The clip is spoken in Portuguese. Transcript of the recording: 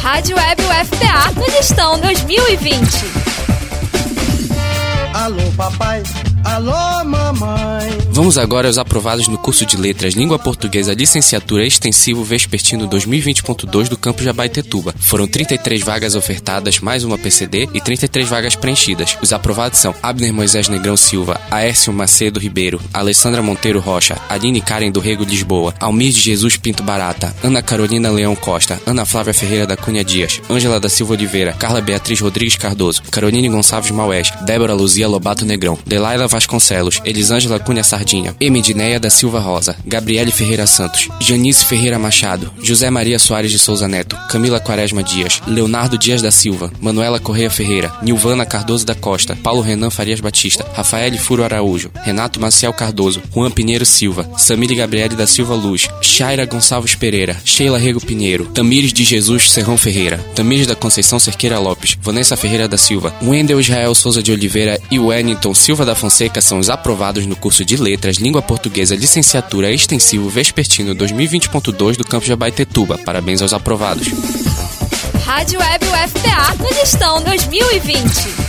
Rádio Web UFPA no Gestão 2020. Alô papai, alô mamãe. Vamos agora aos aprovados no curso de Letras Língua Portuguesa Licenciatura Extensivo Vespertino 2020.2 do campus de Abaetetuba. Foram 33 vagas ofertadas, mais uma PCD e 33 vagas preenchidas. Os aprovados são Abner Moisés Negrão Silva, Aércio Macedo Ribeiro, Alessandra Monteiro Rocha, Aline Karen do Rego Lisboa, Almir de Jesus Pinto Barata, Ana Carolina Leão Costa, Ana Flávia Ferreira da Cunha Dias, Ângela da Silva Oliveira, Carla Beatriz Rodrigues Cardoso, Caroline Gonçalves Maués, Débora Luzia Lobato Negrão, Delaila Vasconcelos, Elisângela Cunha Sardinha, Emidineia da Silva Rosa, Gabriele Ferreira Santos, Janice Ferreira Machado, José Maria Soares de Souza Neto, Camila Quaresma Dias, Leonardo Dias da Silva, Manuela Correia Ferreira, Nilvana Cardoso da Costa, Paulo Renan Farias Batista, Rafael Furo Araújo, Renato Maciel Cardoso, Juan Pinheiro Silva, Samile Gabriele da Silva Luz, Shaira Gonçalves Pereira, Sheila Rego Pinheiro, Tamires de Jesus Serrão Ferreira, Tamires da Conceição Cerqueira Lopes, Vanessa Ferreira da Silva, Wendel Israel Souza de Oliveira e Wellington Silva da Fonseca são os aprovados no curso de Letras Língua Portuguesa Licenciatura Extensivo Vespertino 2020.2 do campus de Abaetetuba. Parabéns aos aprovados. Rádio Web UFPA no Gestão 2020.